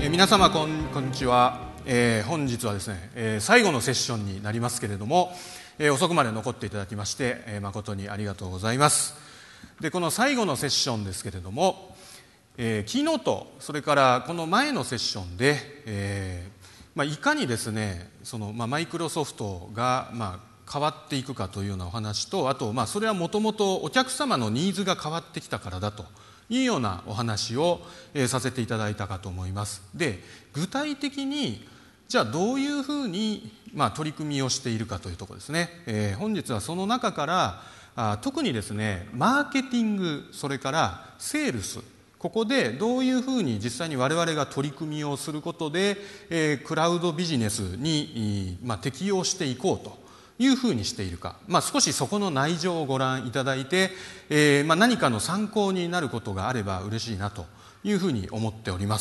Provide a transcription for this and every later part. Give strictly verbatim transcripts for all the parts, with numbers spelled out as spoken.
え皆様こん、こんにちは、えー、本日はですね、えー、最後のセッションになりますけれども、えー、遅くまで残っていただきまして、えー、誠にありがとうございます。でこの最後のセッションですけれども、えー、キーノート、それからこの前のセッションで、えーまあ、いかにですねその、まあ、マイクロソフトが、まあ、変わっていくかというようなお話と、あと、まあ、それはもともとお客様のニーズが変わってきたからだというようなお話を、えー、させていただいたかと思います。で具体的にじゃあどういうふうに、まあ、取り組みをしているかというところですね、えー、本日はその中からあ特にですねマーケティング、それからセールス、ここでどういうふうに実際に我々が取り組みをすることで、えー、クラウドビジネスに、まあ、適用していこうというふうにしているか、まあ、少しそこの内情をご覧いただいて、えーまあ、何かの参考になることがあれば嬉しいなというふうに思っております。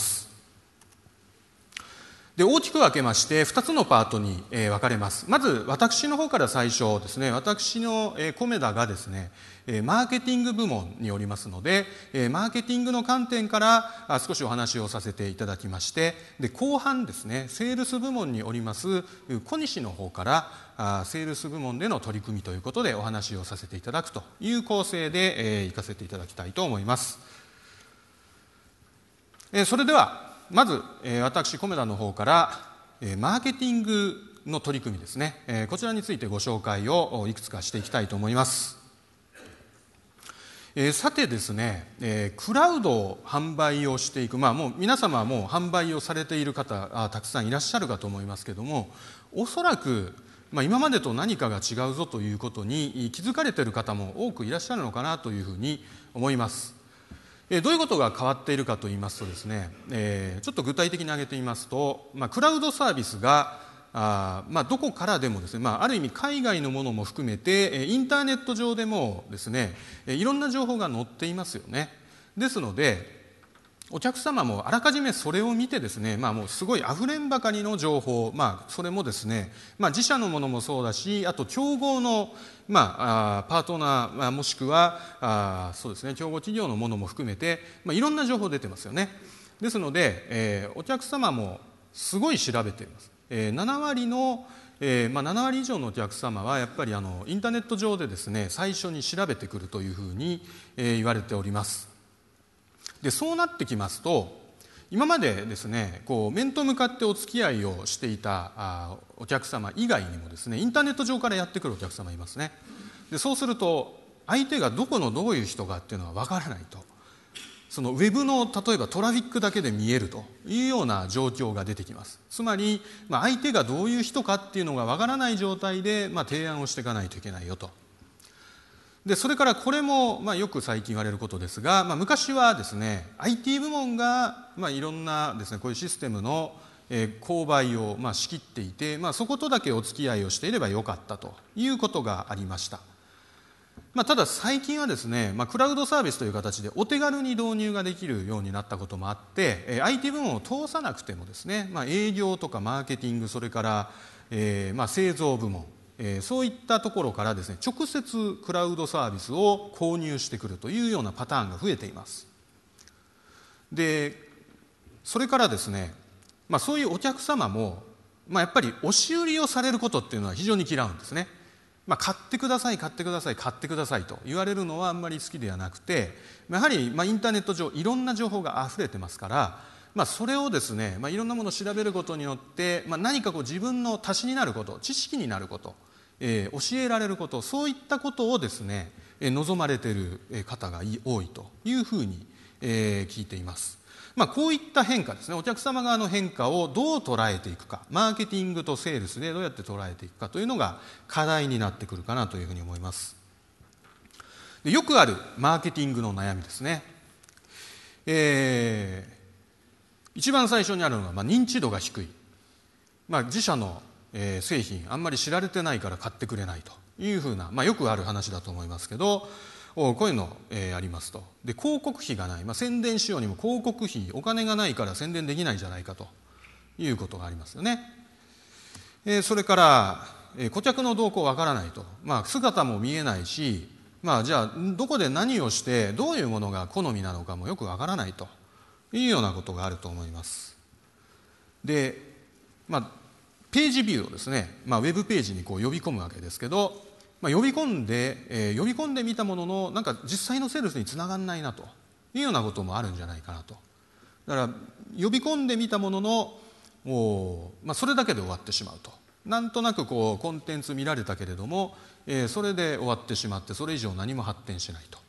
で大きく分けましてふたつのパートに、えー、分かれます。まず私の方から最初ですね、私の、えー、コメダがですね、えー、マーケティング部門におりますので、えー、マーケティングの観点からあ少しお話をさせていただきまして、で後半ですねセールス部門におります小西の方からあセールス部門での取り組みということでお話をさせていただくという構成で、えー、行かせていただきたいと思います。えー、それではまず、えー、私コメダの方から、えー、マーケティングの取り組みですね、えー、こちらについてご紹介をいくつかしていきたいと思います。えー、さてですね、えー、クラウドを販売をしていく、まあ、もう皆様はもう販売をされている方あたくさんいらっしゃるかと思いますけれども、おそらく、まあ、今までと何かが違うぞということに気づかれている方も多くいらっしゃるのかなというふうに思います。どういうことが変わっているかといいますとですね、えー、ちょっと具体的に挙げてみますと、まあ、クラウドサービスがあ、まあ、どこからでもですね、まあ、ある意味海外のものも含めてインターネット上でもですねいろんな情報が載っていますよね。ですのでお客様もあらかじめそれを見てですね、まあ、もうすごいあふれんばかりの情報、まあ、それもですね、まあ、自社のものもそうだし、あと競合の、まあ、あパートナー、まあ、もしくはあそうですね競合企業のものも含めて、まあ、いろんな情報出てますよね。ですので、えー、お客様もすごい調べています。えー、なな割のえーまあ、なな割以上のお客様はやっぱりあのインターネット上でですね最初に調べてくるというふうに、えー、言われております。でそうなってきますと、今までですねこう面と向かってお付き合いをしていたあお客様以外にもですねインターネット上からやってくるお客様いますね。でそうすると相手がどこのどういう人かっていうのは分からないと、そのウェブの例えばトラフィックだけで見えるというような状況が出てきます。つまり、まあ、相手がどういう人かっていうのが分からない状態で、まあ、提案をしていかないといけないよと。でそれからこれも、まあ、よく最近言われることですが、まあ、昔はですね アイティー 部門が、まあ、いろんなですねこういうシステムの、えー、購買を、まあ、仕切っていて、まあ、そことだけお付き合いをしていればよかったということがありました。まあ、ただ最近はですね、まあ、クラウドサービスという形でお手軽に導入ができるようになったこともあって、えー、アイティー 部門を通さなくてもですね、まあ、営業とかマーケティング、それから、えーまあ、製造部門、えー、そういったところからですね直接クラウドサービスを購入してくるというようなパターンが増えています。でそれからですね、まあ、そういうお客様も、まあ、やっぱり押し売りをされることっていうのは非常に嫌うんですね。まあ、買ってください買ってください買ってくださいと言われるのはあんまり好きではなくて、やはりまあインターネット上いろんな情報があふれてますから、まあ、それをですね、まあ、いろんなものを調べることによって、まあ、何かこう自分の足しになること、知識になること、えー、教えられること、そういったことをですね、えー、望まれている方が多いというふうに、えー、聞いています。まあ、こういった変化ですね、お客様側の変化をどう捉えていくか、マーケティングとセールスでどうやって捉えていくかというのが課題になってくるかなというふうに思います。でよくあるマーケティングの悩みですね、えー、一番最初にあるのが、まあ、認知度が低い、まあ、自社のえー、製品あんまり知られてないから買ってくれないというふうな、まあ、よくある話だと思いますけど、こういうの、えー、ありますと。で広告費がない、まあ、宣伝しようにも広告費お金がないから宣伝できないんじゃないかということがありますよね。えー、それから、えー、顧客の動向わからないと、まあ、姿も見えないし、まあ、じゃあどこで何をしてどういうものが好みなのかもよくわからないというようなことがあると思います。 で、まあ、ページビューをですね、まあ、ウェブページにこう呼び込むわけですけど、まあ、呼び込んで、えー、呼び込んでみたもののなんか実際のセールスにつながんないなというようなこともあるんじゃないかなと。だから呼び込んでみたもののお、まあ、それだけで終わってしまうと。なんとなくこうコンテンツ見られたけれども、えー、それで終わってしまってそれ以上何も発展しないと。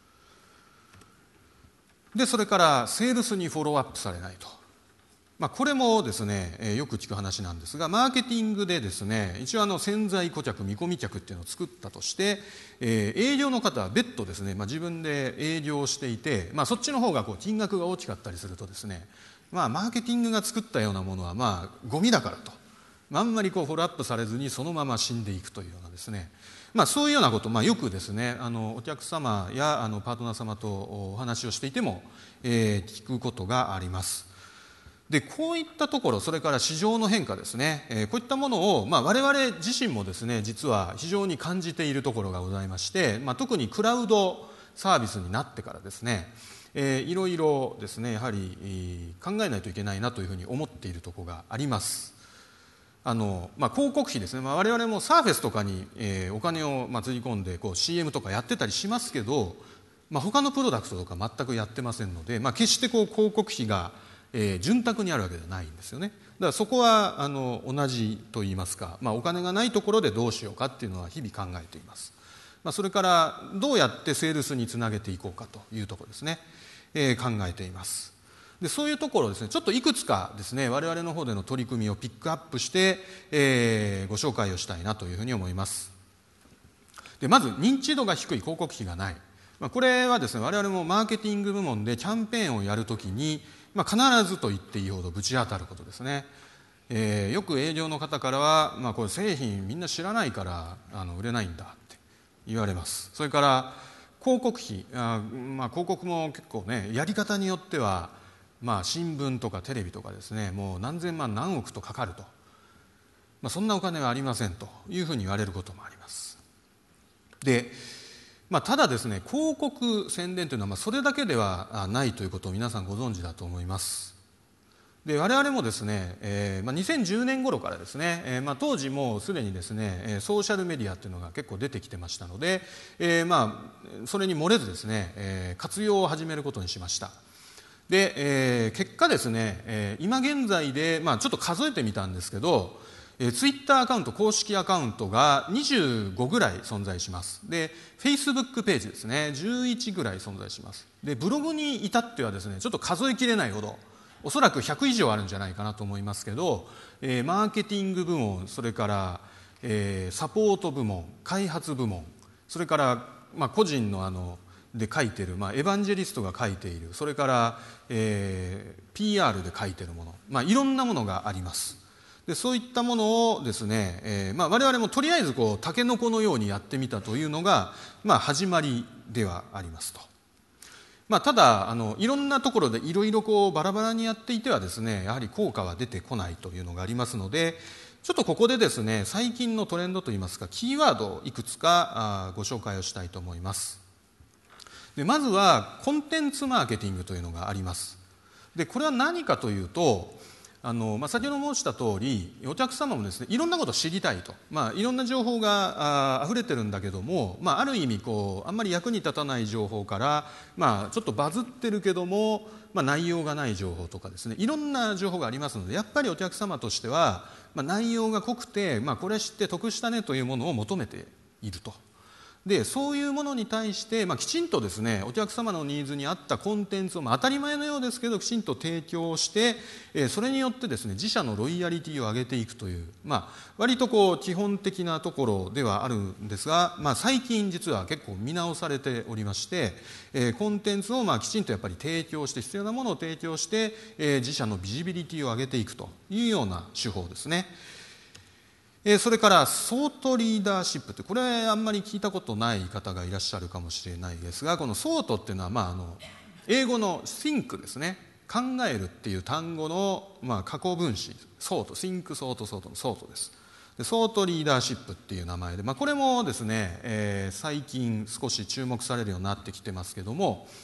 でそれからセールスにフォローアップされないと。まあ、これもですね、えー、よく聞く話なんですが、マーケティングでですね、一応あの潜在顧客見込み客っていうのを作ったとして、えー、営業の方は別途ですね、まあ、自分で営業していて、まあ、そっちの方がこう金額が大きかったりするとですね、まあ、マーケティングが作ったようなものはまあゴミだからと、まあ、あんまりこうフォローアップされずにそのまま死んでいくというようなですね、まあ、そういうようなことを、まあ、よくですね、あのお客様やあのパートナー様とお話をしていても、えー、聞くことがあります。でこういったところ、それから市場の変化ですね、えー、こういったものを、まあ、我々自身もですね実は非常に感じているところがございまして、まあ、特にクラウドサービスになってからですね、えー、いろいろですねやはり、えー、考えないといけないなというふうに思っているところがあります。あの、まあ、広告費ですね、まあ、我々もサーフェスとかに、えー、お金をまあつぎ込んでこう シーエム とかやってたりしますけど、まあ、他のプロダクトとか全くやってませんので、まあ、決してこう広告費がえー、潤沢にあるわけではないんですよね。だからそこはあの同じといいますか、まあ、お金がないところでどうしようかっていうのは日々考えています。まあ、それからどうやってセールスにつなげていこうかというところですね、えー、考えています。でそういうところをですねちょっといくつかですね我々の方での取り組みをピックアップして、えー、ご紹介をしたいなというふうに思います。でまず認知度が低い、広告費がない、まあ、これはですね我々もマーケティング部門でキャンペーンをやるときにまあ、必ずと言っていいほどぶち当たることですね。えー、よく営業の方からは、まあ、これ製品みんな知らないからあの売れないんだって言われます。それから広告費、あ、まあ、広告も結構ねやり方によっては、まあ、新聞とかテレビとかですねもう何千万何億とかかると、まあ、そんなお金はありませんというふうに言われることもあります。でまあ、ただですね広告宣伝というのはまあそれだけではないということを皆さんご存知だと思います。で我々もですね、えーまあ、にせんじゅうねん頃からですね、えーまあ、当時もうすでにですねソーシャルメディアというのが結構出てきてましたので、えーまあ、それに漏れずですね、えー、活用を始めることにしました。で、えー、結果ですね、えー、今現在で、まあ、ちょっと数えてみたんですけどえー、ツイッターアカウント、公式アカウントがにじゅうごぐらい存在します。で、フェイスブックページですね、じゅういちぐらい存在します。で、ブログに至ってはですね、ちょっと数えきれないほど、おそらくひゃく以上あるんじゃないかなと思いますけど、えー、マーケティング部門、それから、えー、サポート部門、開発部門、それから、まあ、個人のあの、で書いてる、まあ、エヴァンジェリストが書いている、それから、えー、ピーアール で書いているもの、まあ、いろんなものがあります。でそういったものをですね、えーまあ、我々もとりあえずこうタケノコのようにやってみたというのが、まあ、始まりではありますと。まあ、ただあのいろんなところでいろいろこうバラバラにやっていてはですねやはり効果は出てこないというのがありますので、ちょっとここでですね最近のトレンドといいますかキーワードをいくつかご紹介をしたいと思います。でまずはコンテンツマーケティングというのがあります。でこれは何かというとあのまあ、先ほど申した通りお客様もですねいろんなことを知りたいと、まあ、いろんな情報があ溢れてるんだけども、まあ、ある意味こうあんまり役に立たない情報から、まあ、ちょっとバズってるけども、まあ、内容がない情報とかですねいろんな情報がありますのでやっぱりお客様としては、まあ、内容が濃くて、まあ、これ知って得したねというものを求めていると。でそういうものに対して、まあ、きちんとですねお客様のニーズに合ったコンテンツを、まあ、当たり前のようですけどきちんと提供して、えー、それによってですね自社のロイヤリティを上げていくという、まあ、割とこう基本的なところではあるんですが、まあ、最近実は結構見直されておりまして、えー、コンテンツをまあきちんとやっぱり提供して必要なものを提供して、えー、自社のビジビリティを上げていくというような手法ですね。それからソートリーダーシップってこれあんまり聞いたことない方がいらっしゃるかもしれないですがこのソートっていうのは、まあ、あの英語の think ですね考えるっていう単語の、まあ、過去分詞ソート think ソートソートのソートですでソートリーダーシップっていう名前で、まあ、これもですね、えー、最近少し注目されるようになってきてますけども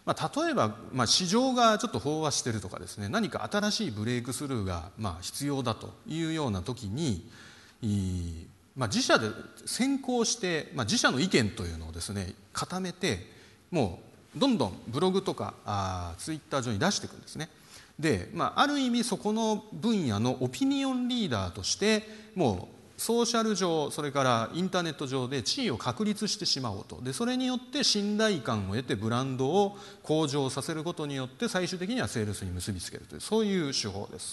まあ、例えば、まあ、市場がちょっと飽和しているとかですね、何か新しいブレイクスルーがまあ必要だというような時に、まあ、自社で先行して、まあ、自社の意見というのをですね固めて、もうどんどんブログとかあツイッター上に出していくんですね。で、まあ、ある意味そこの分野のオピニオンリーダーとしてもうソーシャル上、それからインターネット上で地位を確立してしまおうと。でそれによって信頼感を得てブランドを向上させることによって最終的にはセールスに結びつけるという、そういう手法です。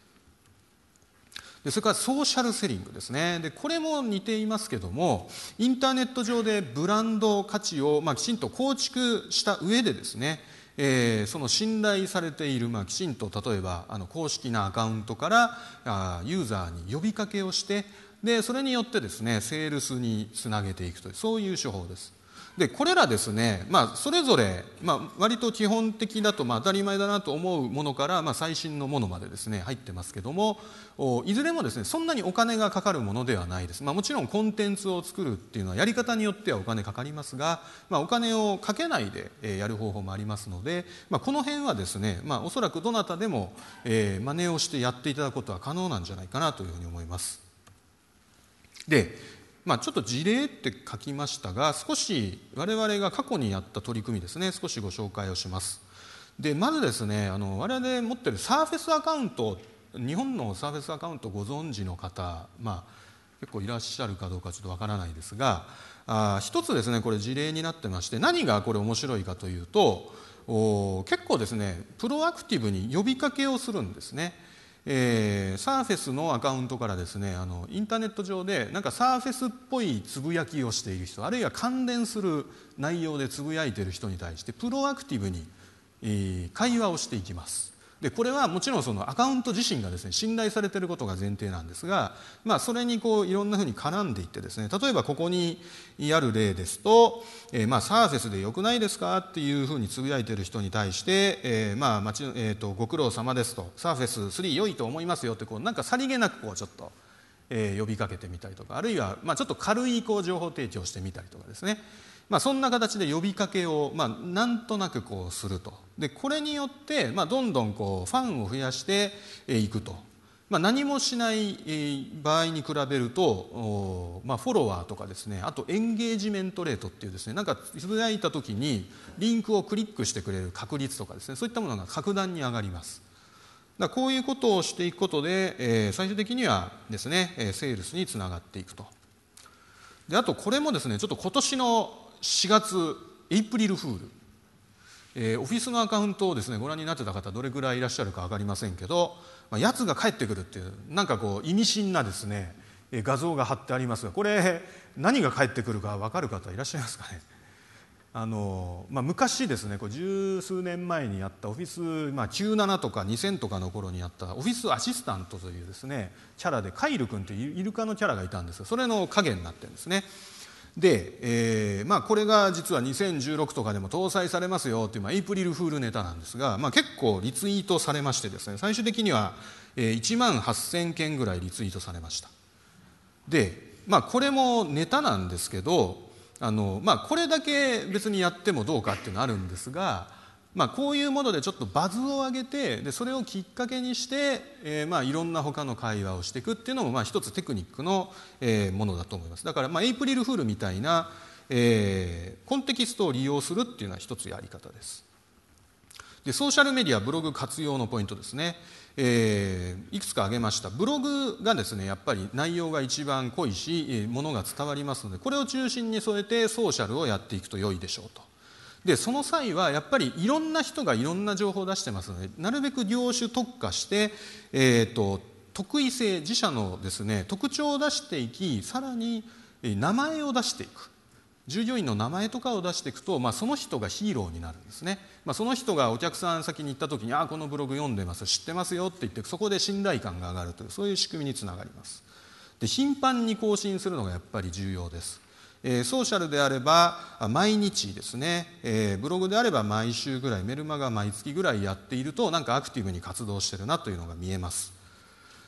でそれからソーシャルセリングですね。でこれも似ていますけども、インターネット上でブランド価値を、まあ、きちんと構築した上でですね、えー、その信頼されている、まあ、きちんと例えばあの公式なアカウントからあユーザーに呼びかけをして、でそれによってですねセールスにつなげていくという、そういう手法です。でこれらですね、まあ、それぞれ、まあ、割と基本的だと、まあ、当たり前だなと思うものから、まあ、最新のものまでですね入ってますけども、いずれもですねそんなにお金がかかるものではないです。まあ、もちろんコンテンツを作るっていうのはやり方によってはお金かかりますが、まあ、お金をかけないでやる方法もありますので、まあ、この辺はですね、まあ、おそらくどなたでも、えー、真似をしてやっていただくことは可能なんじゃないかなというふうに思います。でまあ、ちょっと事例って書きましたが、少し我々が過去にやった取り組みですね、少しご紹介をします。でまずですね、あの我々持っているサーフェスアカウント、日本のサーフェスアカウントご存知の方、まあ、結構いらっしゃるかどうかちょっとわからないですが、あ一つですねこれ事例になってまして、何がこれ面白いかというと、お結構ですねプロアクティブに呼びかけをするんですね。えー、サーフェスのアカウントからですね、あのインターネット上でなんかサーフェスっぽいつぶやきをしている人、あるいは関連する内容でつぶやいている人に対してプロアクティブに、えー、会話をしていきます。でこれはもちろんそのアカウント自身がですね信頼されていることが前提なんですが、まあ、それにこういろんなふうに絡んでいってですね、例えばここにある例ですと、えー、まあサーフェスでよくないですかっていうふうにつぶやいている人に対して、えー、まあ、えー、とご苦労様ですと、サーフェススリー良いと思いますよってこうなんかさりげなくこうちょっと、えー、呼びかけてみたりとか、あるいはまあちょっと軽いこう情報提供してみたりとかですね、まあ、そんな形で呼びかけを、まあ、なんとなくこうすると。でこれによって、まあ、どんどんこうファンを増やしていくと。まあ、何もしない場合に比べると、まあ、フォロワーとかですね、あとエンゲージメントレートっていうですね、なんかつぶやいた時にリンクをクリックしてくれる確率とかですね、そういったものが格段に上がります。だからこういうことをしていくことで、えー、最終的にはですねセールスにつながっていくと。であとこれもですねちょっと今年のしがつエイプリルフール、えー、オフィスのアカウントをですねご覧になってた方どれぐらいいらっしゃるか分かりませんけど、まあ、やつが帰ってくるっていうなんかこう意味深なですね画像が貼ってありますが、これ何が返ってくるか分かる方いらっしゃいますかね。あの、まあ、昔ですねこれ十数年前にやったオフィス、まあ、きゅうじゅうななとかにせんとかの頃にやったオフィスアシスタントというですねキャラでカイル君というイルカのキャラがいたんですが、それの影になってるんですね。で、えーまあ、これが実はにせんじゅうろくとかでも搭載されますよという、まあ、エイプリルフールネタなんですが、まあ、結構リツイートされましてですね、最終的には、えー、いちまんはっせんけんぐらいリツイートされました。で、まあ、これもネタなんですけど、あの、まあ、これだけ別にやってもどうかっていうのはあるんですが、まあ、こういうものでちょっとバズを上げて、でそれをきっかけにして、えー、まあいろんな他の会話をしていくっていうのもまあ一つテクニックの、えー、ものだと思います。だからまあエイプリルフールみたいな、えー、コンテキストを利用するっていうのは一つやり方です。でソーシャルメディアブログ活用のポイントですね、えー、いくつか挙げました。ブログがですねやっぱり内容が一番濃いしものが伝わりますので、これを中心に添えてソーシャルをやっていくと良いでしょうと。でその際はやっぱりいろんな人がいろんな情報を出してますので、なるべく業種特化して、えー、と特異性自社のですね特徴を出していき、さらに名前を出していく、従業員の名前とかを出していくと、まあ、その人がヒーローになるんですね。まあ、その人がお客さん先に行った時に「ああこのブログ読んでます知ってますよ」って言って、そこで信頼感が上がるという、そういう仕組みにつながります。で頻繁に更新するのがやっぱり重要です。えー、ソーシャルであれば毎日ですね、えー、ブログであれば毎週ぐらい、メルマガ毎月ぐらいやっているとなんかアクティブに活動してるなというのが見えます。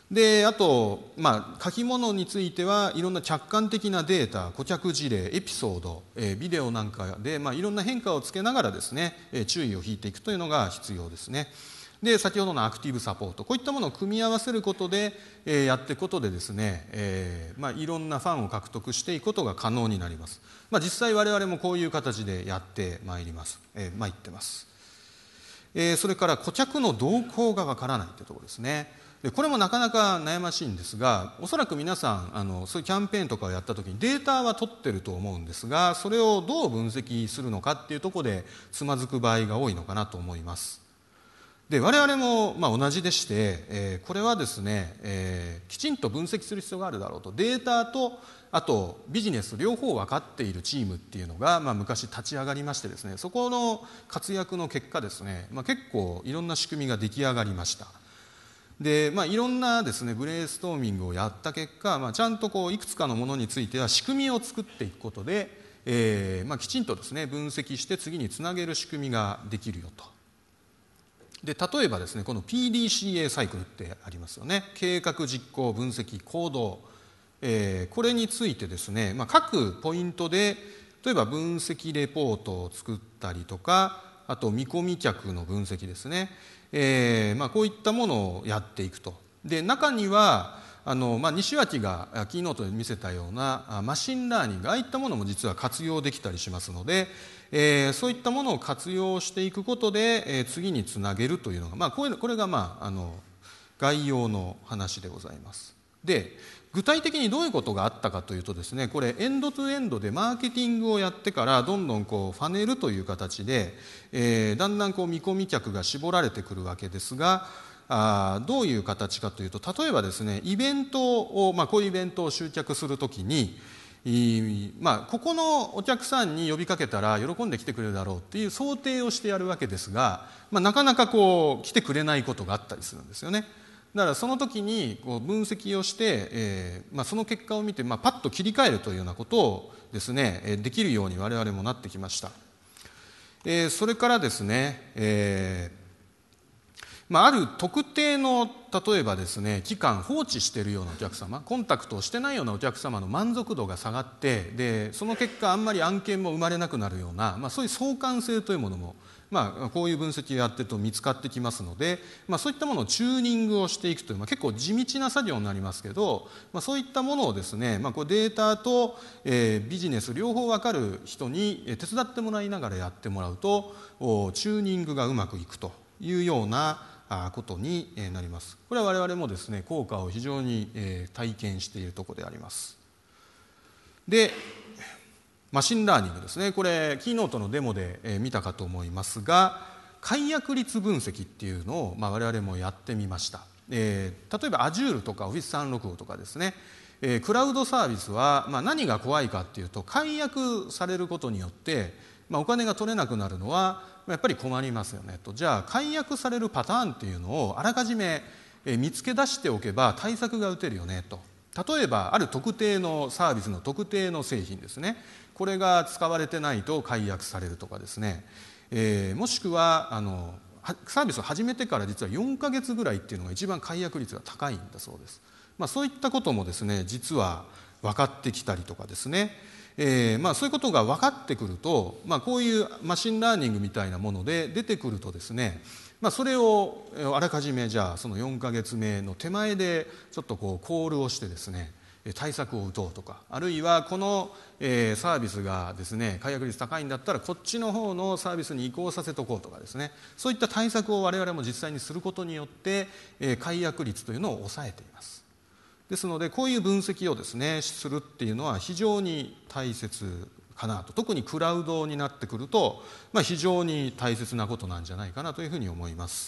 であと、まあ、書き物についてはいろんな客観的なデータ、顧客事例、エピソード、えー、ビデオなんかで、まあ、いろんな変化をつけながらですね、えー、注意を引いていくというのが必要ですね。で先ほどのアクティブサポート、こういったものを組み合わせることで、えー、やっていくことでですね、えーまあ、いろんなファンを獲得していくことが可能になります。まあ、実際我々もこういう形でやってまいります、えー、参ってます。えー、それから顧客の動向がわからないというところですね。でこれもなかなか悩ましいんですが、おそらく皆さんあのそういうキャンペーンとかをやった時にデータは取ってると思うんですが、それをどう分析するのかっていうところでつまずく場合が多いのかなと思います。で我々もまあ同じでして、えー、これはですね、えー、きちんと分析する必要があるだろうと。データとあとビジネス両方分かっているチームっていうのが、まあ、昔立ち上がりましてですね、そこの活躍の結果ですね、まあ、結構いろんな仕組みが出来上がりました。で、まあ、いろんなですねブレインストーミングをやった結果、まあ、ちゃんとこういくつかのものについては仕組みを作っていくことで、えーまあ、きちんとですね分析して次につなげる仕組みができるよと。で例えばですね、この ピーディーシーエー サイクルってありますよね。計画、実行、分析、行動、えー、これについてですね、まあ、各ポイントで例えば分析レポートを作ったりとか、あと見込み客の分析ですね、えーまあ、こういったものをやっていくと。で中にはあの、まあ、西脇がキーノートで見せたようなマシンラーニング、ああいったものも実は活用できたりしますので、えー、そういったものを活用していくことで、えー、次につなげるというのが、まあ、こういうのこれが、まあ、あの概要の話でございます。で具体的にどういうことがあったかというとですね、これエンドトゥエンドでマーケティングをやってからどんどんこうファネルという形で、えー、だんだんこう見込み客が絞られてくるわけですが、あどういう形かというと、例えばですねイベントを、まあ、こういうイベントを集客するときに、まあ、ここのお客さんに呼びかけたら喜んで来てくれるだろうっていう想定をしてやるわけですが、まあ、なかなかこう来てくれないことがあったりするんですよね。だからその時にこう分析をして、えーまあ、その結果を見て、まあ、パッと切り替えるというようなことをですねできるように我々もなってきました。えー、それからですね、えーまあ、ある特定の例えばですね期間放置しているようなお客様、コンタクトをしてないようなお客様の満足度が下がって、でその結果あんまり案件も生まれなくなるような、まあ、そういう相関性というものも、まあ、こういう分析をやってると見つかってきますので、まあ、そういったものをチューニングをしていくという、まあ、結構地道な作業になりますけど、まあ、そういったものをですね、まあ、こうデータと、えー、ビジネス両方分かる人に手伝ってもらいながらやってもらうとチューニングがうまくいくというようなことになります。これは我々もですね効果を非常に体験しているところであります。でマシンラーニングですね、これキーノートのデモで見たかと思いますが、解約率分析っていうのを、まあ、我々もやってみました。えー、例えば Azure とか オフィスさんろくご とかですね、えー、クラウドサービスは、まあ、何が怖いかっていうと、解約されることによって、まあ、お金が取れなくなるのはやっぱり困りますよねと。じゃあ解約されるパターンっていうのをあらかじめ見つけ出しておけば対策が打てるよねと。例えばある特定のサービスの特定の製品ですね、これが使われてないと解約されるとかですね、えー、もしくはあのサービスを始めてから実はよんかげつぐらいっていうのが一番解約率が高いんだそうです。まあ、そういったこともですね実は分かってきたりとかですね、えーまあ、そういうことが分かってくると、まあ、こういうマシンラーニングみたいなもので出てくるとですね、まあ、それをあらかじめじゃあそのよんかげつめの手前でちょっとこうコールをしてですね対策を打とうとか、あるいはこの、えー、サービスがですね解約率高いんだったらこっちの方のサービスに移行させとこうとかですね、そういった対策を我々も実際にすることによって、えー、解約率というのを抑えています。ですのでこういう分析をですねするっていうのは非常に大切かなと。特にクラウドになってくると、まあ、非常に大切なことなんじゃないかなというふうに思います。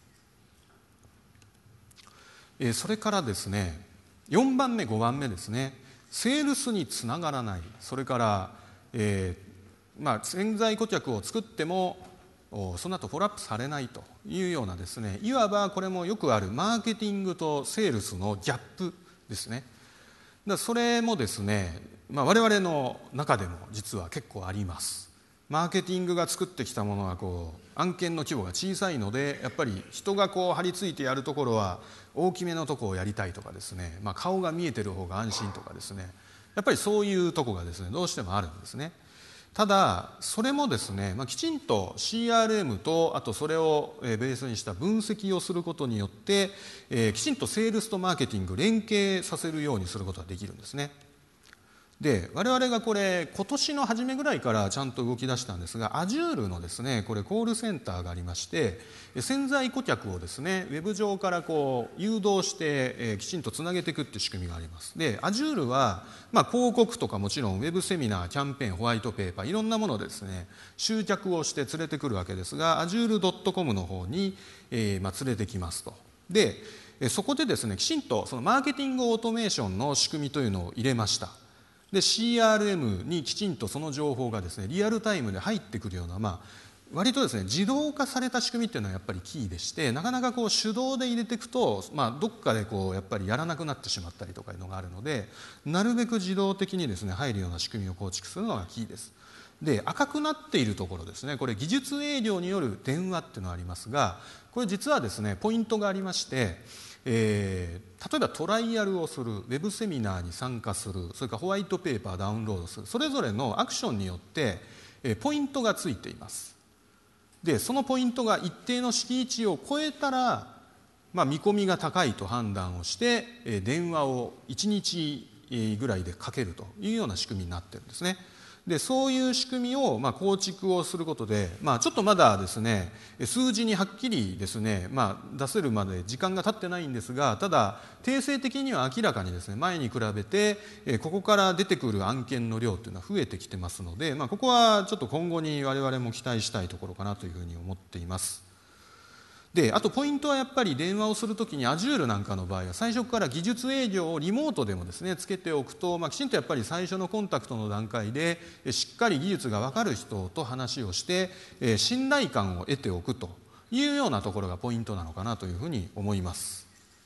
えー、それからですねよんばんめごばんめですね、セールスにつながらない。それから、えーまあ、潜在顧客を作ってもその後フォローアップされないというようなですね、いわばこれもよくあるマーケティングとセールスのギャップですね。だそれもですね、まあ、我々の中でも実は結構あります。マーケティングが作ってきたものがこう案件の規模が小さいので、やっぱり人がこう張り付いてやるところは大きめのところをやりたいとかですね、まあ、顔が見えてる方が安心とかですね、やっぱりそういうところがですねどうしてもあるんですね。ただそれもですね、まあ、きちんと シーアールエム とあとそれをベースにした分析をすることによって、えー、きちんとセールスとマーケティング連携させるようにすることができるんですね。で我々がこれ今年の初めぐらいからちゃんと動き出したんですが、 Azure のですねこれコールセンターがありまして、潜在顧客をですねウェブ上からこう誘導して、えー、きちんとつなげていくっていう仕組みがあります。で Azure は、まあ、広告とかもちろんウェブセミナー、キャンペーン、ホワイトペーパー、いろんなものでですね集客をして連れてくるわけですが、 アジュールドットコム の方に、えーまあ、連れてきますと。でそこでですねきちんとそのマーケティングオートメーションの仕組みというのを入れました。で シーアールエム にきちんとその情報がですねリアルタイムで入ってくるような、まあ、割とですね自動化された仕組みっていうのはやっぱりキーでして、なかなかこう手動で入れていくと、まあ、どっかでこうやっぱりやらなくなってしまったりとかいうのがあるので、なるべく自動的にですね入るような仕組みを構築するのがキーです。で赤くなっているところですね、これ技術営業による電話っていうのがありますが、これ実はですねポイントがありまして、えー、例えばトライアルをする、ウェブセミナーに参加する、それからホワイトペーパーダウンロードする、それぞれのアクションによって、えー、ポイントがついています。でそのポイントが一定の敷地を超えたら、まあ、見込みが高いと判断をして、えー、電話をいちにちぐらいでかけるというような仕組みになっているんですね。でそういう仕組みをまあ構築をすることで、まあ、ちょっとまだですね数字にはっきりですね、まあ、出せるまで時間が経ってないんですが、ただ定性的には明らかにですね前に比べてここから出てくる案件の量というのは増えてきてますので、まあ、ここはちょっと今後に我々も期待したいところかなというふうに思っています。であとポイントはやっぱり電話をするときに Azure なんかの場合は最初から技術営業をリモートでもですねつけておくと、まあ、きちんとやっぱり最初のコンタクトの段階でしっかり技術が分かる人と話をして信頼感を得ておくというようなところがポイントなのかなというふうに思います。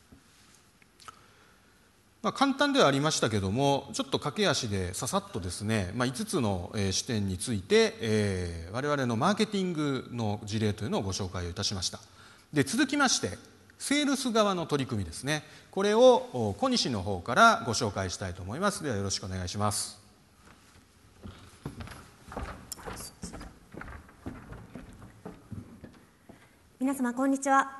まあ、簡単ではありましたけども、ちょっと駆け足でささっとですね、まあ、いつつの視点について、えー、我々のマーケティングの事例というのをご紹介をいたしました。で続きましてセールス側の取り組みですね、これを小西の方からご紹介したいと思います。ではよろしくお願いします。 皆様こんにちは。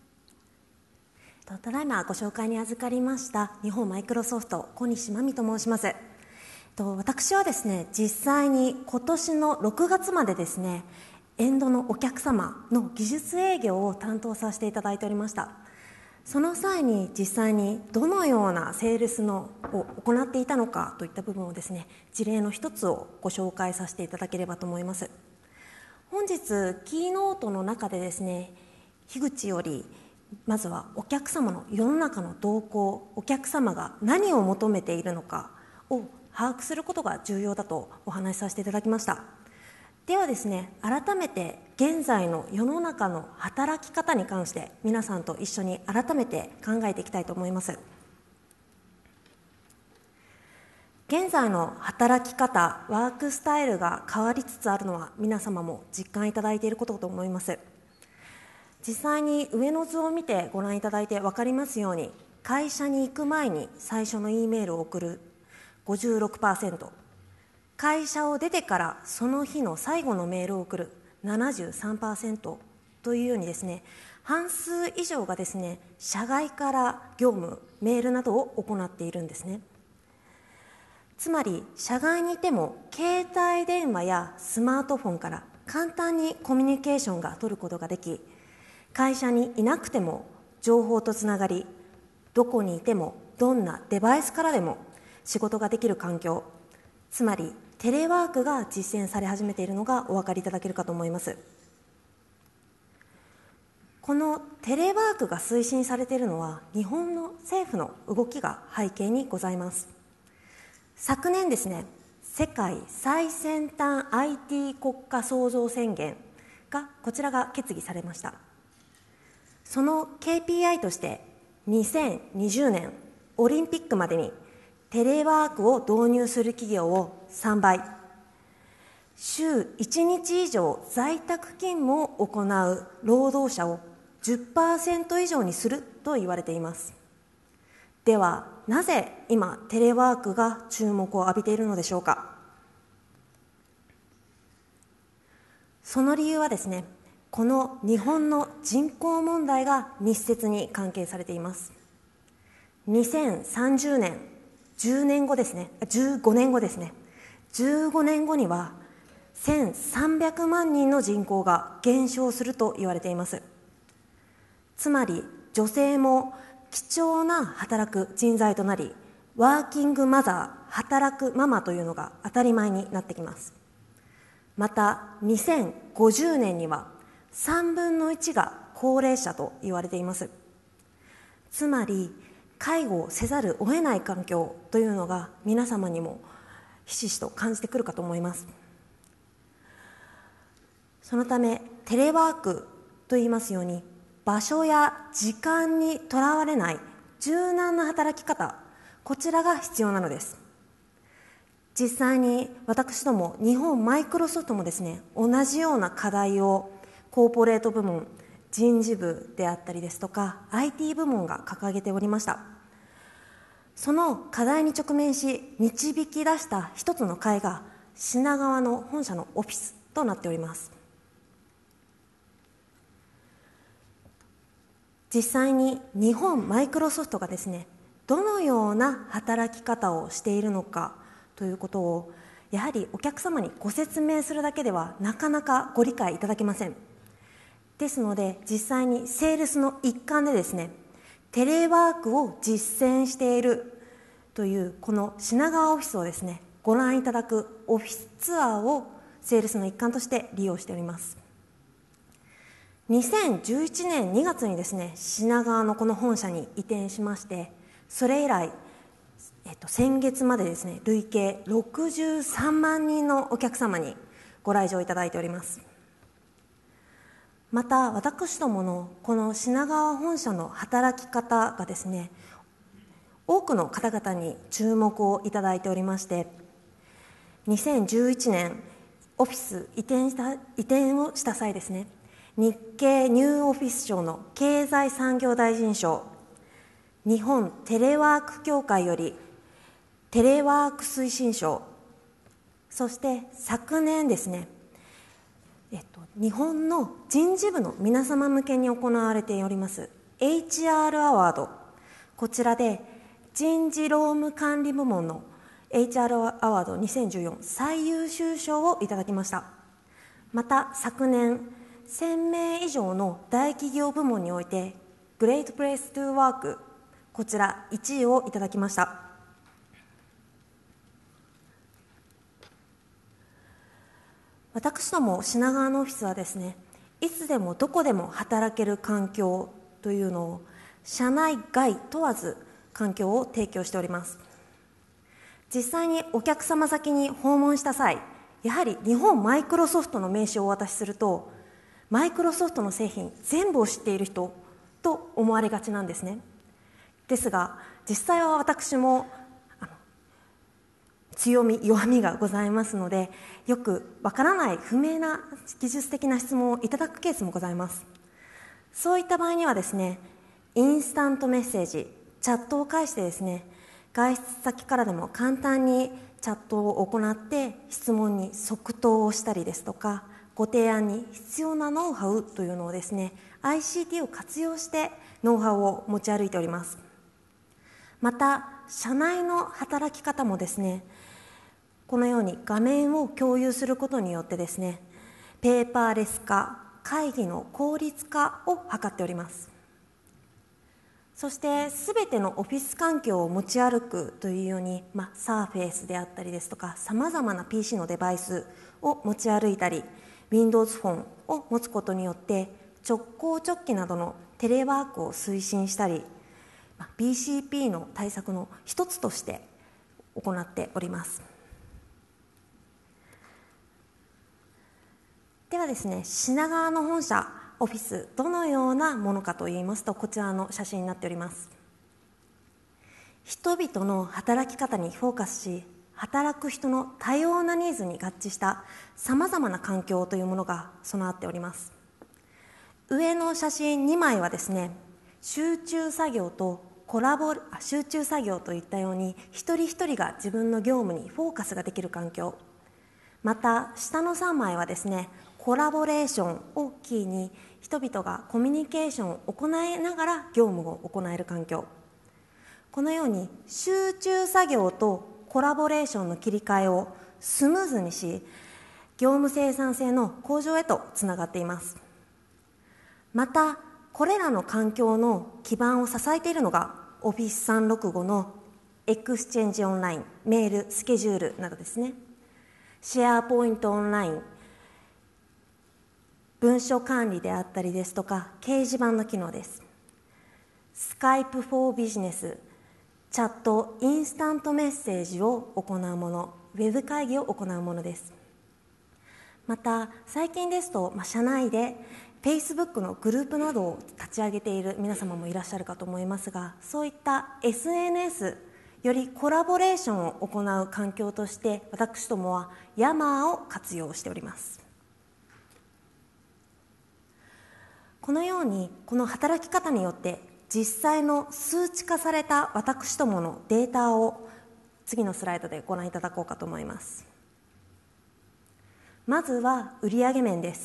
ただいまご紹介に預かりました日本マイクロソフト小西真美と申します。私はですね実際に今年のろくがつまでですねエンドのお客様の技術営業を担当させていただいておりました。その際に実際にどのようなセールスのを行っていたのかといった部分をですね事例の一つをご紹介させていただければと思います。本日キーノートの中でですね樋口よりまずはお客様の世の中の動向、お客様が何を求めているのかを把握することが重要だとお話しさせていただきました。ではですね改めて現在の世の中の働き方に関して皆さんと一緒に改めて考えていきたいと思います。現在の働き方、ワークスタイルが変わりつつあるのは皆様も実感いただいていることと思います。実際に上の図を見てご覧いただいて分かりますように、会社に行く前に最初の E メールを送る ごじゅうろくパーセント、会社を出てからその日の最後のメールを送る ななじゅうさんパーセント というようにですね半数以上がですね社外から業務、メールなどを行っているんですね。つまり社外にいても携帯電話やスマートフォンから簡単にコミュニケーションが取ることができ、会社にいなくても情報とつながり、どこにいてもどんなデバイスからでも仕事ができる環境、つまりテレワークが実践され始めているのがお分かりいただけるかと思います。このテレワークが推進されているのは日本の政府の動きが背景にございます。昨年ですね、世界最先端 アイティー 国家創造宣言がこちらが決議されました。その ケーピーアイ としてにせんにじゅうねんオリンピックまでにテレワークを導入する企業をさんばい、 週いちにち以上在宅勤務を行う労働者を じゅっパーセント 以上にすると言われています。ではなぜ今テレワークが注目を浴びているのでしょうか。その理由はですね、この日本の人口問題が密接に関係されています。にせんさんじゅうねん、じゅうねんごですね、じゅうごねんごですね、じゅうごねんごにはせんさんびゃくまんにんの人口が減少すると言われています。つまり女性も貴重な働く人材となり、ワーキングマザー、働くママというのが当たり前になってきます。またにせんごじゅうねんにはさんぶんのいちが高齢者と言われています。つまり介護をせざるを得ない環境というのが皆様にもひしひしと感じてくるかと思います。そのためテレワークといいますように、場所や時間にとらわれない柔軟な働き方、こちらが必要なのです。実際に私ども日本マイクロソフトもですね、同じような課題をコーポレート部門、人事部であったりですとか アイティー 部門が掲げておりました。その課題に直面し導き出した一つの会が品川の本社のオフィスとなっております。実際に日本マイクロソフトがですね、どのような働き方をしているのかということをやはりお客様にご説明するだけではなかなかご理解いただけません。ですので実際にセールスの一環でですね、テレワークを実践しているというこの品川オフィスをですね、ご覧いただくオフィスツアーをセールスの一環として利用しております。にせんじゅういちねんにがつにですね、品川のこの本社に移転しまして、それ以来えっと、先月までですね、累計ろくじゅうさんまんにんのお客様にご来場いただいております。また私どものこの品川本社の働き方がですね、多くの方々に注目をいただいておりまして、にせんじゅういちねんオフィス移転した移転をした際ですね、日経ニューオフィス賞の経済産業大臣賞、日本テレワーク協会よりテレワーク推進賞、そして昨年ですね、えっと、日本の人事部の皆様向けに行われております エイチアール アワード、こちらで人事労務管理部門の エイチアール アワードにせんじゅうよん最優秀賞をいただきました。また昨年せんめい以上の大企業部門においてグレートプレイストゥーワーク、こちらいちいをいただきました。私ども品川のオフィスはですね、いつでもどこでも働ける環境というのを社内外問わず環境を提供しております。実際にお客様先に訪問した際、やはり日本マイクロソフトの名刺をお渡しすると、マイクロソフトの製品全部を知っている人と思われがちなんですね。ですが実際は私も強み弱みがございますので、よくわからない不明な技術的な質問をいただくケースもございます。そういった場合にはですね、インスタントメッセージ、チャットを介してですね、外出先からでも簡単にチャットを行って質問に即答をしたりですとか、ご提案に必要なノウハウというのをですね、 アイシーティー を活用してノウハウを持ち歩いております。また社内の働き方もですね、このように画面を共有することによってですね、ペーパーレス化、会議の効率化を図っております。そしてすべてのオフィス環境を持ち歩くというように、まあ、サーフェイスであったりですとか、さまざまな ピーシー のデバイスを持ち歩いたり、 Windows フォンを持つことによって直行直帰などのテレワークを推進したり、 ビーシーピー の対策の一つとして行っております。ではですね、品川の本社オフィス、どのようなものかといいますと、こちらの写真になっております。人々の働き方にフォーカスし、 働く人の多様なニーズに合致したさまざまな環境というものが備わっております。上の写真にまいはですね、集中作業とコラボ集中作業といったように一人一人が自分の業務にフォーカスができる環境、また下のさんまいはですね、コラボレーションをキーに人々がコミュニケーションを行いながら業務を行える環境、このように集中作業とコラボレーションの切り替えをスムーズにし、業務生産性の向上へとつながっています。またこれらの環境の基盤を支えているのが オフィスさんろくご のエクスチェンジオンライン、メール、スケジュールなどですね。シェアポイントオンライン、文書管理であったりですとか掲示板の機能です。スカイプフォービジネス、チャット、インスタントメッセージを行うもの、ウェブ会議を行うものです。また最近ですと、まあ、社内でFacebook のグループなどを立ち上げている皆様もいらっしゃるかと思いますが、そういった エスエヌエス よりコラボレーションを行う環境として私どもはヤマーを活用しております。このようにこの働き方によって実際の数値化された私どものデータを次のスライドでご覧いただこうかと思います。まずは売上面です。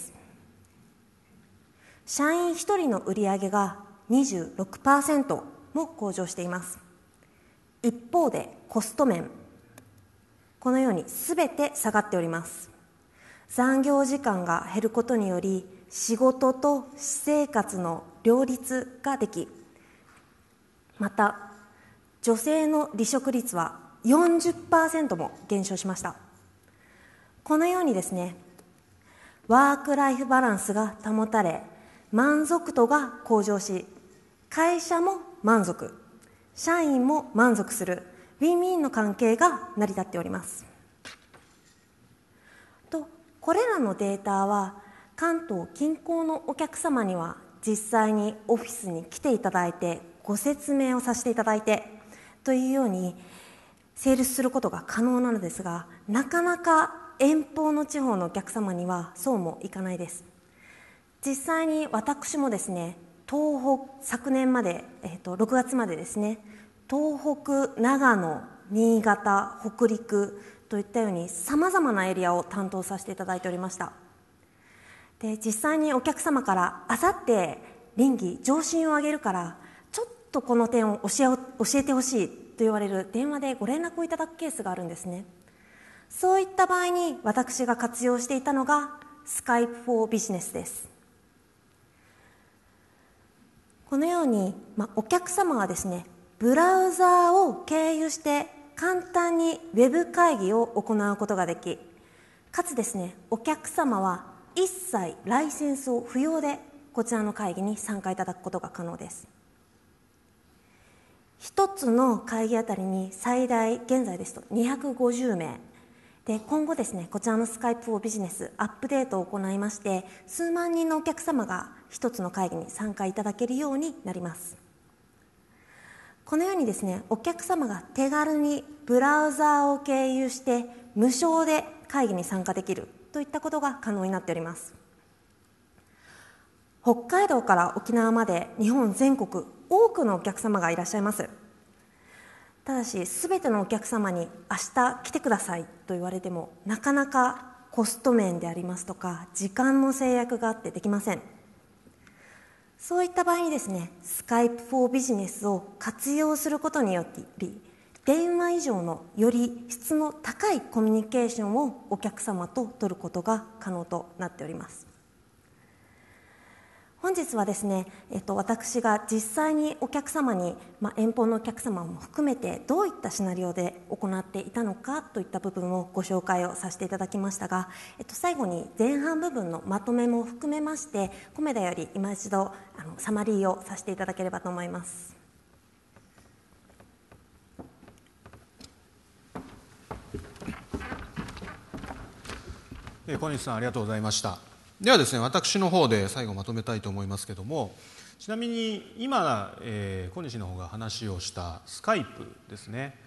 社員ひとりの売上が にじゅうろくパーセント も向上しています。一方でコスト面、このようにすべて下がっております。残業時間が減ることにより仕事と私生活の両立ができ、また女性の離職率は よんじゅっパーセント も減少しました。このようにですね、ワークライフバランスが保たれ、満足度が向上し、会社も満足、社員も満足するウィンウィンの関係が成り立っております。と、これらのデータは関東近郊のお客様には実際にオフィスに来ていただいてご説明をさせていただいてというようにセールスすることが可能なのですが、なかなか遠方の地方のお客様にはそうもいかないです。実際に私もですね、東北、昨年まで、えーと、ろくがつまでですね、東北、長野、新潟、北陸といったようにさまざまなエリアを担当させていただいておりました。で、実際にお客様からあさって稟議上申を上げるからちょっとこの点を教え、教えてほしいと言われる電話でご連絡をいただくケースがあるんですね。そういった場合に私が活用していたのがスカイプフォービジネスです。このように、まあ、お客様はですね、ブラウザーを経由して簡単にウェブ会議を行うことができ、かつですね、お客様は一切ライセンスを不要でこちらの会議に参加いただくことが可能です。一つの会議あたりに最大現在ですとにひゃくごじゅうめいで、今後ですね、こちらのスカイプフォービジネスアップデートを行いまして、数万人のお客様が一つの会議に参加いただけるようになります。このようにですね、お客様が手軽にブラウザーを経由して無償で会議に参加できるといったことが可能になっております。北海道から沖縄まで日本全国多くのお客様がいらっしゃいます。ただし、すべてのお客様に明日来てくださいと言われても、なかなかコスト面でありますとか時間の制約があってできません。そういった場合にですね、スカイプフォービジネスを活用することにより、電話以上のより質の高いコミュニケーションをお客様と取ることが可能となっております。本日はですね、えっと、私が実際にお客様に、まあ、遠方のお客様も含めてどういったシナリオで行っていたのかといった部分をご紹介をさせていただきましたが、えっと、最後に前半部分のまとめも含めまして、コメダより今一度あのサマリーをさせていただければと思います。 小西さん、ありがとうございました。ではですね、私の方で最後まとめたいと思いますけども、ちなみに今、えー、小西の方が話をしたスカイプですね、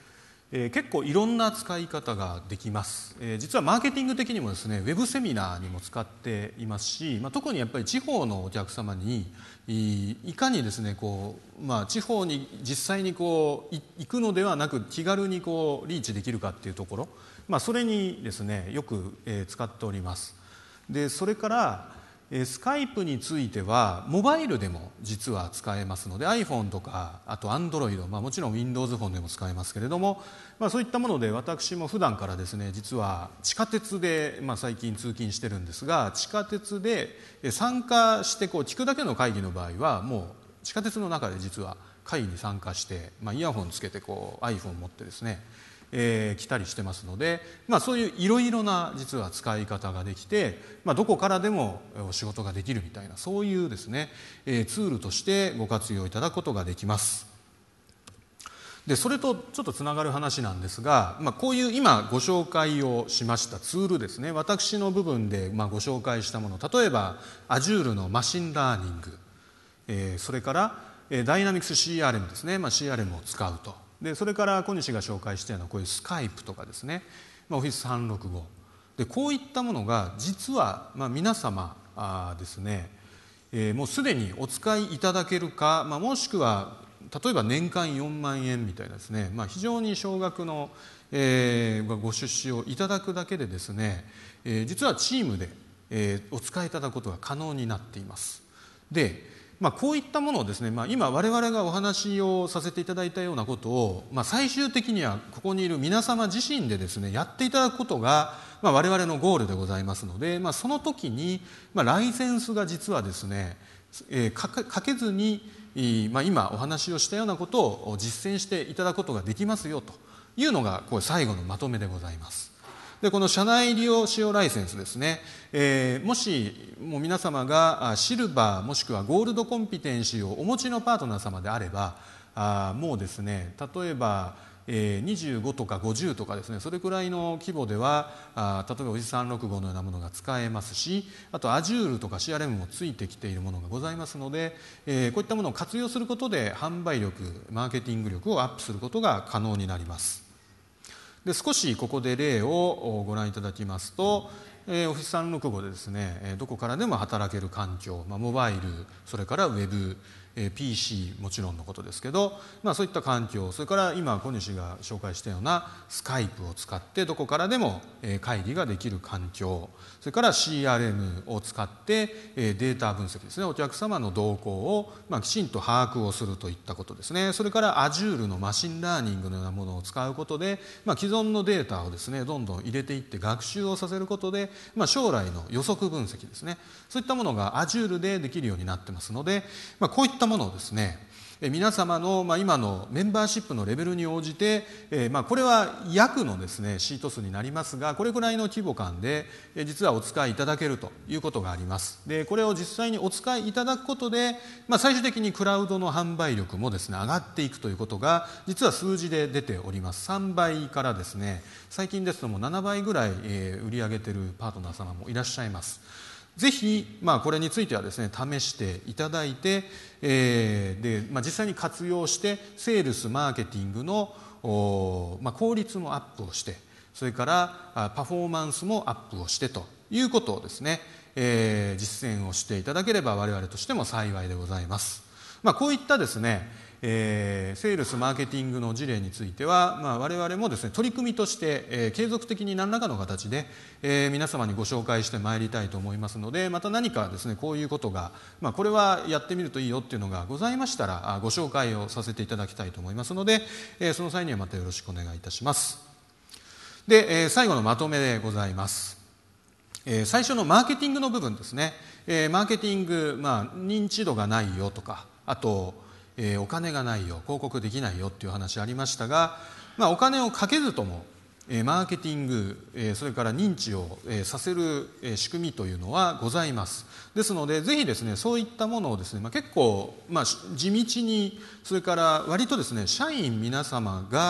えー、結構いろんな使い方ができます、えー、実はマーケティング的にもですね、ウェブセミナーにも使っていますし、まあ、特にやっぱり地方のお客様に い, いかにですねこう、まあ、地方に実際にこう行くのではなく気軽にこうリーチできるかっていうところ、まあ、それにですねよく、えー、使っております。でそれからスカイプについてはモバイルでも実は使えますので iPhone とかあと Android、まあ、もちろん Windows フォンでも使えますけれども、まあ、そういったもので私も普段からですね実は地下鉄で、まあ、最近通勤してるんですが、地下鉄で参加してこう聞くだけの会議の場合はもう地下鉄の中で実は会議に参加して、まあ、イヤホンつけてこう iPhone 持ってですねえー、来たりしてますので、まあ、そういういろいろな実は使い方ができて、まあ、どこからでもお仕事ができるみたいなそういうですね、えー、ツールとしてご活用いただくことができます。でそれとちょっとつながる話なんですが、まあ、こういう今ご紹介をしましたツールですね、私の部分でまあご紹介したもの、例えば Azure のマシンラーニング、えー、それからダイナミクス シーアールエム ですね、まあ、シーアールエム を使うと。でそれから小西が紹介したようなこういうスカイプとかですね、まあ、オフィスさんろくごでこういったものが実はまあ皆様あですね、えー、もうすでにお使いいただけるか、まあ、もしくは例えば年間よんまんえんみたいなですね、まあ、非常に少額の、えー、ご出資をいただくだけでですね、えー、実はチームで、えー、お使いいただくことが可能になっています。でまあ、こういったものをですね、まあ、今我々がお話をさせていただいたようなことを、まあ、最終的にはここにいる皆様自身でですねやっていただくことが、まあ、我々のゴールでございますので、まあ、その時に、まあ、ライセンスが実はですね、えー、か, かけずに、まあ、今お話をしたようなことを実践していただくことができますよというのがこれ最後のまとめでございます。でこの社内利用使用ライセンスですね、えー、もしもう皆様がシルバーもしくはゴールドコンピテンシーをお持ちのパートナー様であれば、あもうですね例えば、えー、にじゅうごとかごじゅうとかですねそれくらいの規模ではあ例えばオフィスさんろくごのようなものが使えますし、あと Azure とか シーアールエム もついてきているものがございますので、えー、こういったものを活用することで販売力マーケティング力をアップすることが可能になります。で少しここで例をご覧いただきますと、えー、オフィスさんろくごでですねどこからでも働ける環境、まあ、モバイルそれからウェブ、えー、ピーシー もちろんのことですけど、まあ、そういった環境、それから今小西が紹介したようなスカイプを使ってどこからでも会議ができる環境、それから シーアールエム を使ってデータ分析ですね、お客様の動向をまあきちんと把握をするといったことですね。それから Azure のマシンラーニングのようなものを使うことで、まあ、既存のデータをですねどんどん入れていって学習をさせることで、まあ、将来の予測分析ですね、そういったものが Azure でできるようになってますので、まあ、こういったものをですね皆様の、まあ、今のメンバーシップのレベルに応じて、えーまあ、これは約のですねシート数になりますが、これくらいの規模感で、えー、実はお使いいただけるということがあります。でこれを実際にお使いいただくことで、まあ、最終的にクラウドの販売力もですね上がっていくということが実は数字で出ております。さんばいからですね最近ですともうななばいぐらい、えー、売り上げているパートナー様もいらっしゃいます。ぜひ、まあ、これについてはですね試していただいて、えーでまあ、実際に活用してセールスマーケティングの、まあ、効率もアップをして、それからパフォーマンスもアップをしてということをですね、えー、実践をしていただければ我々としても幸いでございます。まあ、こういったですねえー、セールスマーケティングの事例については、まあ、我々もですね取り組みとして、えー、継続的に何らかの形で、えー、皆様にご紹介してまいりたいと思いますので、また何かですねこういうことが、まあ、これはやってみるといいよっていうのがございましたらご紹介をさせていただきたいと思いますので、えー、その際にはまたよろしくお願いいたします。で、えー、最後のまとめでございます。えー、最初のマーケティングの部分ですね、えー、マーケティング、まあ、認知度がないよとか、あとえー、お金がないよ、広告できないよっていう話ありましたが、まあ、お金をかけずとも、えー、マーケティング、えー、それから認知を、えー、させる、えー、仕組みというのはございます。ですのでぜひですねそういったものをですね、まあ、結構、まあ、地道に、それから割とですね社員皆様が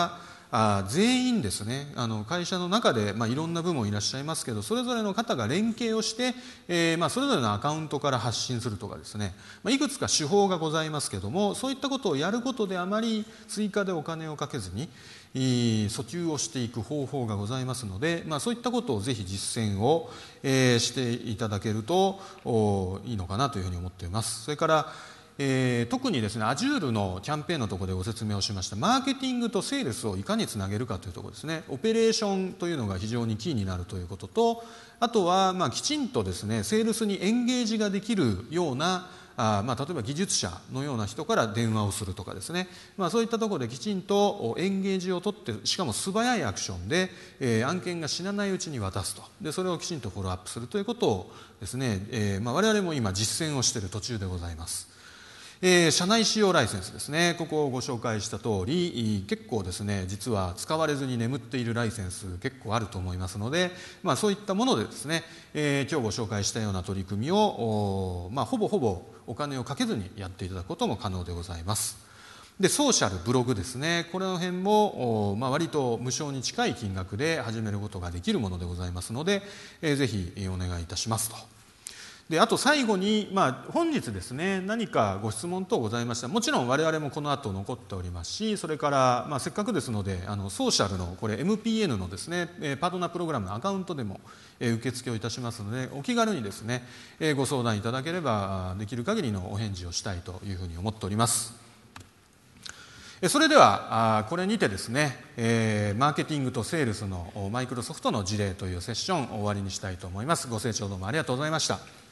あ全員ですね、あの会社の中で、まあ、いろんな部門いらっしゃいますけど、それぞれの方が連携をして、えーまあ、それぞれのアカウントから発信するとかですね、まあ、いくつか手法がございますけども、そういったことをやることであまり追加でお金をかけずに訴求をしていく方法がございますので、まあ、そういったことをぜひ実践を、えー、していただけるといいのかなというふうに思っています。それからえー、特にですね Azure のキャンペーンのところでご説明をしましたマーケティングとセールスをいかにつなげるかというところですね。オペレーションというのが非常にキーになるということと、あとはまあきちんとですねセールスにエンゲージができるようなあまあ例えば技術者のような人から電話をするとかですね、まあ、そういったところできちんとエンゲージを取って、しかも素早いアクションで、えー、案件が死なないうちに渡すと、でそれをきちんとフォローアップするということをですね、えーまあ、我々も今実践をしている途中でございます。えー、社内使用ライセンスですね、ここをご紹介した通り結構ですね実は使われずに眠っているライセンス結構あると思いますので、まあ、そういったものでですね、えー、今日ご紹介したような取り組みを、まあ、ほぼほぼお金をかけずにやっていただくことも可能でございます。でソーシャルブログですね、これの辺も、まあ、割と無償に近い金額で始めることができるものでございますので、えー、ぜひお願いいたしますと。であと最後に、まあ、本日ですね何かご質問等ございましたら、もちろん我々もこの後残っておりますし、それから、まあ、せっかくですのであのソーシャルのこれ エムピーエヌ のですねパートナープログラムのアカウントでも受付をいたしますので、お気軽にですねご相談いただければできる限りのお返事をしたいというふうに思っております。それではこれにてですね、えー、マーケティングとセールスのマイクロソフトの事例というセッションを終わりにしたいと思います。ご清聴どうもありがとうございました。